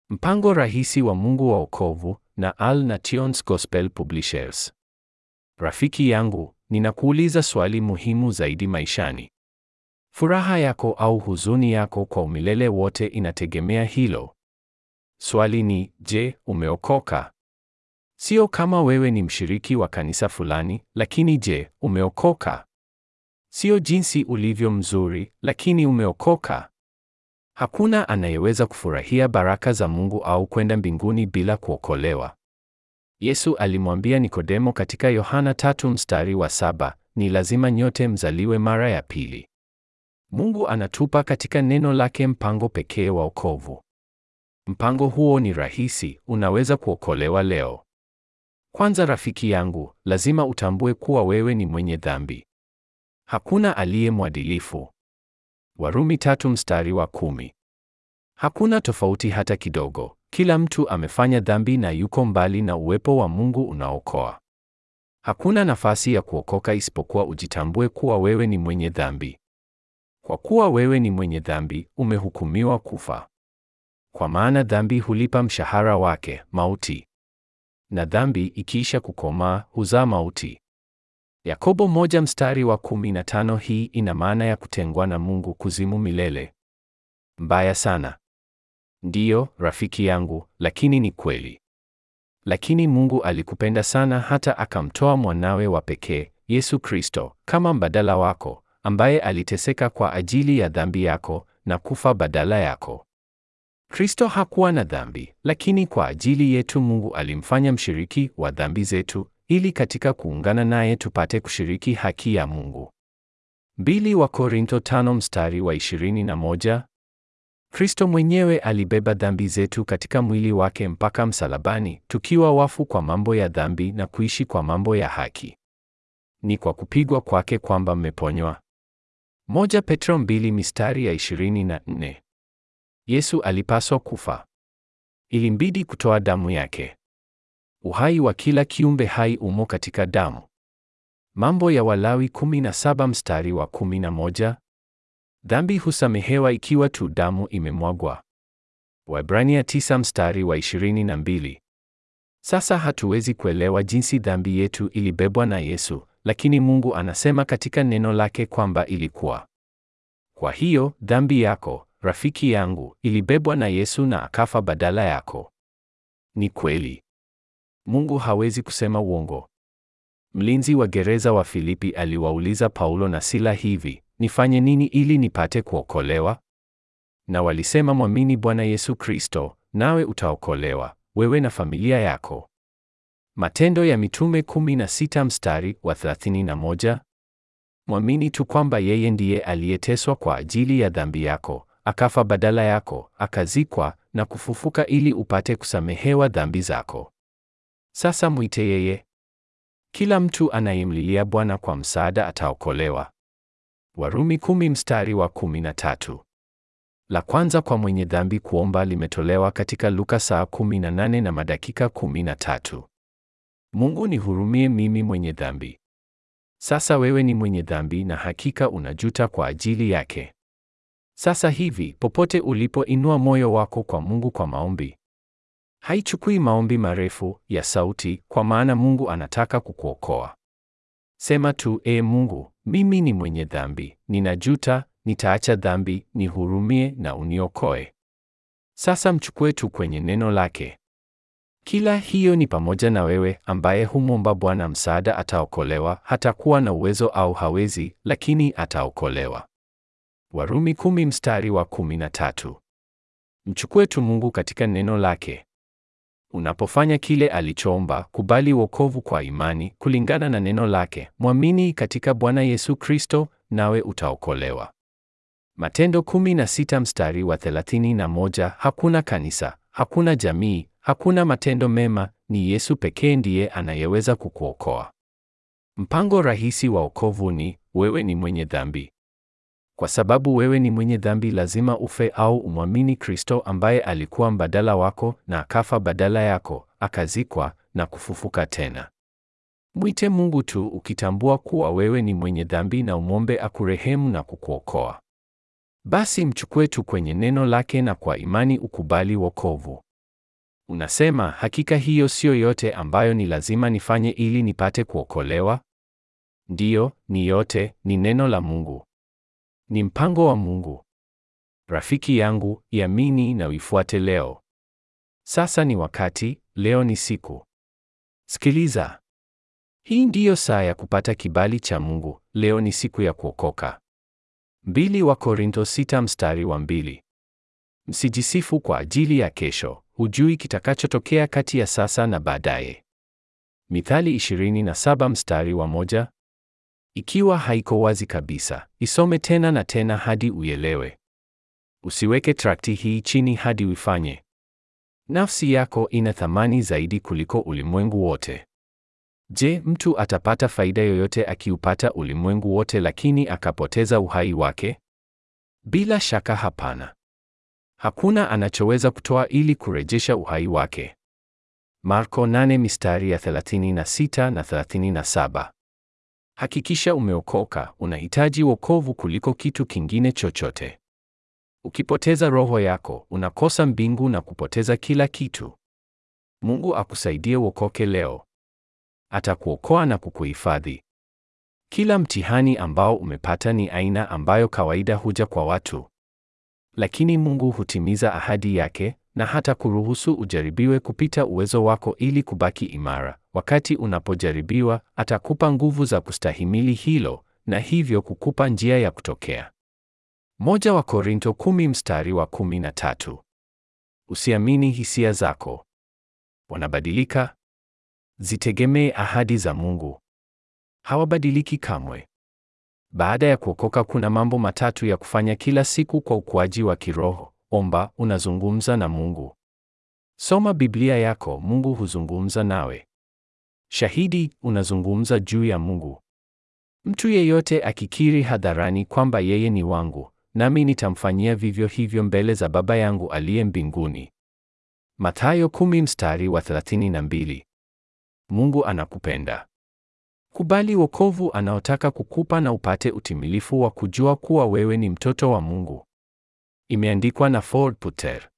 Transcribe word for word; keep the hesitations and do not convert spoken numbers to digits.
Mpango rahisi wa Mungu wa wokovu na Al Nations Gospel Publishers. Rafiki yangu, ninakuuliza swali muhimu zaidi maishani. Furaha yako au huzuni yako kwa umilele wote inategemea hilo. Swali ni, je, umeokoka? Sio kama wewe ni mshiriki wa kanisa fulani, lakini je, umeokoka? Sio jinsi ulivyo mzuri, lakini umeokoka? Hakuna anayeweza kufurahia baraka za Mungu au kwenda mbinguni bila kuokolewa. Yesu alimwambia Nikodemo katika Yohana tatu mstari wa saba, ni lazima nyote mzaliwe mara ya pili. Mungu anatupa katika neno lake mpango pekee wa wokovu. Mpango huo ni rahisi, unaweza kuokolewa leo. Kwanza rafiki yangu, lazima utambue kuwa wewe ni mwenye dhambi. Hakuna aliye mwadilifu. Warumi tatu mstari wa kumi. Hakuna tofauti hata kidogo. Kila mtu amefanya dhambi na yuko mbali na uwepo wa Mungu unaokoa. Hakuna nafasi ya kuokoka isipokuwa ujitambue kuwa wewe ni mwenye dhambi. Kwa kuwa wewe ni mwenye dhambi, umehukumiwa kufa. Kwa maana dhambi hulipa mshahara wake, mauti. Na dhambi ikiisha kukomaa, huzaa mauti. Yakobo moja mstari wa kumi na tano. Hii ina maana ya kutengwa na Mungu, kuzimu milele. Mbaya sana. Ndiyo, rafiki yangu, lakini ni kweli. Lakini Mungu alikupenda sana hata akamtoa mwanawe wa pekee, Yesu Kristo, kama mbadala wako, ambaye aliteseka kwa ajili ya dhambi yako na kufa badala yako. Kristo hakuwa na dhambi, lakini kwa ajili yetu Mungu alimfanya mshiriki wa dhambi zetu, ili katika kuungana naye tupate kushiriki haki ya Mungu. Mbili wa Korintho tano mstari wa ishirini na moja. Kristo mwenyewe alibeba dhambi zetu katika mwili wake mpaka msalabani, tukiwa wafu kwa mambo ya dhambi na kuishi kwa mambo ya haki. Ni kwa kupigwa kwake kwamba mmeponywa. Moja Petro mbili mistari ya ishirini na nne. Yesu alipaswa kufa. Ilimbidi kutoa damu yake. Uhai wa kila kiumbe hai umo katika damu. Mambo ya Walawi kumi na saba mstari wa kumi na moja. Dhambi husamehewa ikiwa tu damu imemwagwa. Waebrania tisa mstari wa ishirini na mbili. Sasa hatuwezi kuelewa jinsi dhambi yetu ilibebwa na Yesu, lakini Mungu anasema katika neno lake kwamba ilikuwa. Kwa hiyo, dhambi yako, rafiki yangu, ilibebwa na Yesu na akafa badala yako. Ni kweli. Mungu hawezi kusema uongo. Mlinzi wa gereza wa Filipi aliwauliza Paulo na Sila hivi, nifanye nini ili nipate kuokolewa? Na walisema, mwamini Bwana Yesu Kristo, nawe utaokolewa, wewe na familia yako. Matendo ya Mitume kumi na sita mstari wa thelathini na moja. Mwamini tu kwamba yeye ndiye aliyeteswa kwa ajili ya dhambi yako, akafa badala yako, akazikwa na kufufuka ili upate kusamehewa dhambi zako. Sasa mwite yeye. Kila mtu anayemlilia Bwana kwa msaada ataokolewa. Warumi kumi mstari wa kumi na tatu. La kwanza kwa mwenye dhambi kuomba limetolewa katika Luka saa kumi na nane na madakika kumi na tatu. Mungu nihurumie mimi mwenye dhambi. Sasa wewe ni mwenye dhambi na hakika unajuta kwa ajili yake. Sasa hivi, popote ulipo, inua moyo wako kwa Mungu kwa maombi. Haichukui maombi marefu ya sauti, kwa maana Mungu anataka kukuokoa. Sema tu, e Mungu, mimi ni mwenye dhambi, ninajuta, nitaacha dhambi, nihurumie na uniokoe. Sasa mchukue tu kwenye neno lake. Kila hiyo ni pamoja na wewe ambaye humwomba Bwana msaada ataokolewa, hatakuwa na uwezo au hawezi, lakini ataokolewa. Warumi kumi mstari wa kumi na tatu. Mchukue tu Mungu katika neno lake. Unapofanya kile alichoomba, kubali wokovu kwa imani, kulingana na neno lake, mwamini katika Bwana Yesu Kristo, nawe utaokolewa. Matendo kumi na sita mstari wa thelathini na moja. Hakuna kanisa, hakuna jamii, hakuna matendo mema, ni Yesu pekee ndiye anayeweza kukuokoa. Mpango rahisi wa wokovu ni, wewe ni mwenye dhambi. Kwa sababu wewe ni mwenye dhambi, lazima ufe au umwamini Kristo ambaye alikuwa mbadala wako na akafa badala yako, akazikwa na kufufuka tena. Mwite Mungu tu ukitambua kuwa wewe ni mwenye dhambi na umwombe akurehemu na kukuokoa. Basi mchukue tu kwenye neno lake na kwa imani ukubali wokovu. Unasema, hakika hiyo sio yote ambayo ni lazima nifanye ili nipate kuokolewa? Ndiyo, ni yote, ni neno la Mungu. Ni mpango wa Mungu. Rafiki yangu, iamini na uifuate leo. Sasa ni wakati, leo ni siku. Sikiliza. Hii ndiyo saa ya kupata kibali cha Mungu, leo ni siku ya kuokoka. Mbili wa Korintho sita mstari wa mbili. Msijisifu kwa ajili ya kesho, hujui kitakachotokea kati ya sasa na baadaye. Mithali ishirini na saba mstari wa moja. Ikiwa haiko wazi kabisa, isome tena na tena hadi uelewe. Usiweke trakti hii chini hadi uifanye. Nafsi yako ina thamani zaidi kuliko ulimwengu wote. Je, mtu atapata faida yoyote akiupata ulimwengu wote lakini akapoteza uhai wake? Bila shaka hapana. Hakuna anachoweza kutoa ili kurejesha uhai wake. Marko nane mistari ya thelathini na sita na thelathini na saba. Hakikisha umeokoka, unahitaji wokovu kuliko kitu kingine chochote. Ukipoteza roho yako, unakosa mbingu na kupoteza kila kitu. Mungu akusaidie wokoke leo. Atakuokoa na kukuhifadhi. Kila mtihani ambao umepata ni aina ambayo kawaida huja kwa watu. Lakini Mungu hutimiza ahadi yake na hata kuruhusu ujaribiwe kupita uwezo wako ili kubaki imara. Wakati unapojaribiwa, atakupa nguvu za kustahimili hilo na hivyo kukupa njia ya kutokea. Moja wa Korintho kumi mstari wa kumi na tatu. Usiamini hisia zako. Wanabadilika. Zitegemee ahadi za Mungu. Hawabadiliki kamwe. Baada ya kuokoka kuna mambo matatu ya kufanya kila siku kwa ukuaji wa kiroho. Omba, unazungumza na Mungu. Soma Biblia yako, Mungu huzungumza nawe. Shahidi, unazungumza juu ya Mungu. Mtu yeyote akikiri hadharani kwamba yeye ni wangu, nami nitamfanyia vivyo hivyo mbele za Baba yangu aliye mbinguni. Mathayo kumi mstari wa thelathini na mbili. Mungu anakupenda. Kubali wokovu anaotaka kukupa na upate utimilifu wa kujua kuwa wewe ni mtoto wa Mungu. Imeandikwa na Ford Putter.